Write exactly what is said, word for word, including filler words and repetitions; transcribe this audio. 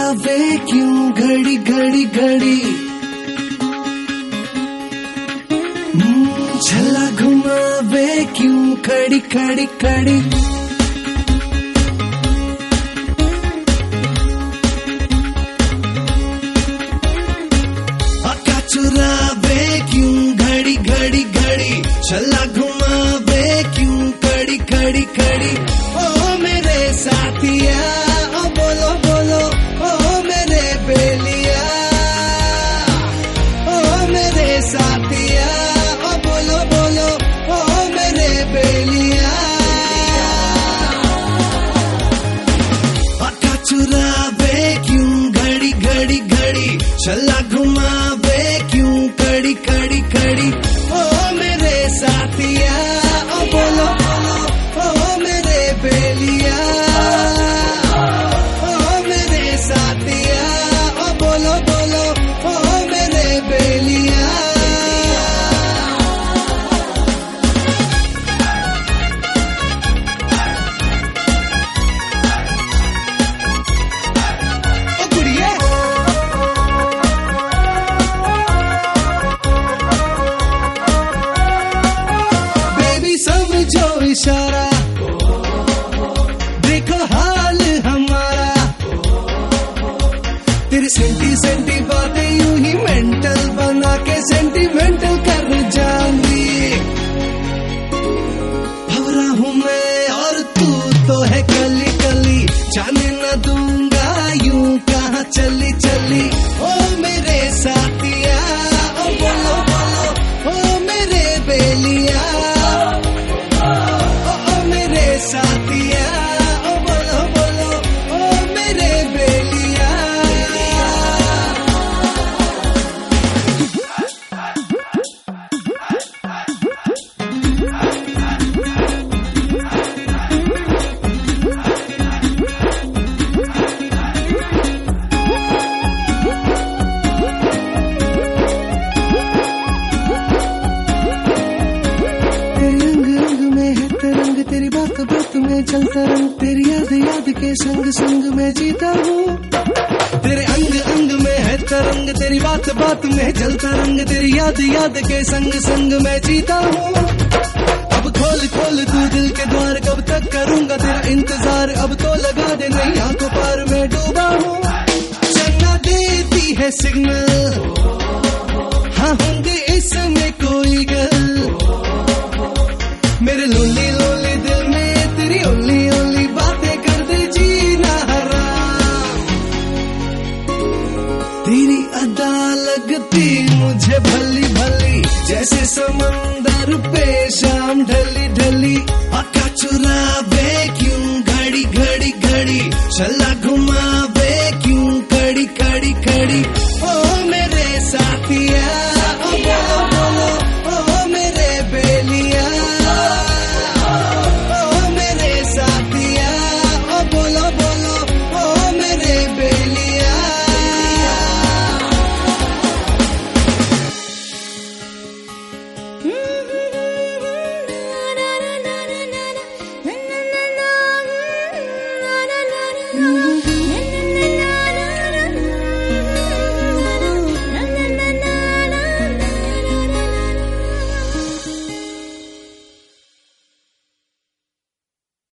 चुरावे क्यों घड़ी घड़ी घड़ी, छला घुमावे क्यों खड़ी खड़ी खड़ी। आका चुरावे क्यों घड़ी घड़ी घड़ी, छला घुमावे क्यों खड़ी खड़ी खड़ी। ओ मेरे साथिया ओ बोलो बोलो, ओ मेरे बेलिया, ओ मेरे साथिया ओ बोलो बोलो, ओ मेरे बेलिया। आका चुरावे क्यों घड़ी घड़ी घड़ी, छला घुमावे क्यों खड़ी खड़ी खड़ी। ओ मेरे साथिया ओ बोलो बोलो, ओ मेरे बेलिया, ओ मेरे साथिया ओ बोलो बोलो, ओ मेरे बेलिया। ओ गुड़िया बेबी समझो इशारा, देखो हाल हमारा। तेरी सेंटी सेंटी बातें यूं ही मेंटल बना के सेंटिमेंटल कर जाऊंगी। भवरा हूँ मैं और तू तो है कली कली, जाने न दूंगा यूं कहाँ चली चली। ओ मेरे साथिया ओ बोलो बोलो, ओ मेरे बेलिया, ओ ओ मेरे साथिया ओ बोलो बोलो, ओ मेरे बेलिया। तेरी बात बात में चलता रंग, तेरी याद याद के संग संग में जीता हूँ। तेरे अंग अंग में है तरंग, तेरी बात बात में चलता रंग, तेरी याद याद के संग संग में जीता हूँ। अब खोल खोल तू दिल के द्वार, कब तक करूंगा तेरा इंतजार। अब तो लगा दे नई आंखों पार में डूबा हूँ। चन्ना देती है सिग्नल, हाँ होंगे इसमें कोई गल। मेरे लोली लोली दिल में तेरी ओली ओली बातें कर दे जीना हराम। तेरी अदा लगती मुझे भली भली, जैसे समंदर पे शाम ढली ढली। आका चुरा